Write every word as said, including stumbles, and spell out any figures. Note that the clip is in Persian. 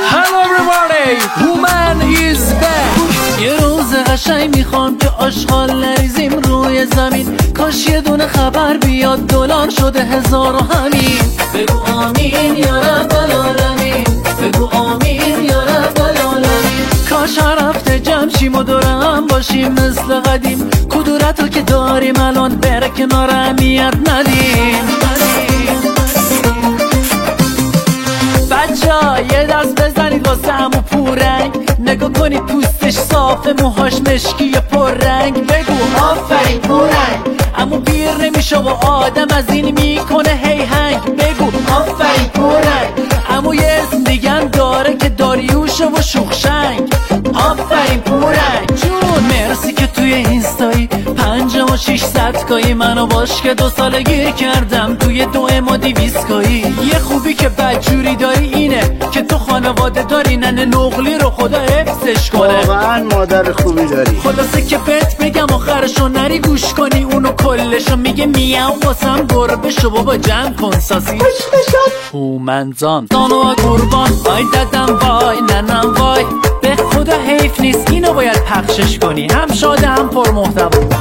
Hello everybody, Human is back. یه روز قشنگ میخوام که آشغال نریزیم روی زمین. کاش یه دونه خبر بیاد دلار شده هزار و همین. بگو آمین یا رب العالمین، بگو آمین یا رب العالمین. کاش هر هفته جمع شیم و دور هم باشیم مثل قدیم. کدورتو که داریم الان بره کنار اهمیت ندیم. بچه ها یه دست بزنید واسه عمو پورنگ. نگاه کنید پوستش صافه، موهاش مشکی پررنگ. بگو آفرین پورنگ. عمو پیر نمیشه و آدم از این میکنه هی هنگ. بگو آفرین پورنگ. عمو یه اسم دیگم داره که داریوشه و شوخشنگ. آفرین پورنگ جون. مرسی که توی اینستایی پنجم و شیشصد کایی منو باش که دو ساله گیر کردم توی دو اما دیویسکایی. یه خوبی که بدجوری داری اینه که تو خانواده داری ننه نقلی رو خدا حفظش کنه. واقعا مادر خوبی داری. خلاصه که بهت بگم آخرشو نری گوش کنی اونو کلشو میگه میاو واسم گربه شو بابا جمع کن ساسی هومنزان دانو قربان. وای ددم وای ننم وای، به خدا حیف نیست اینو باید پخشش کنی. هم شاده هم پر محتوا.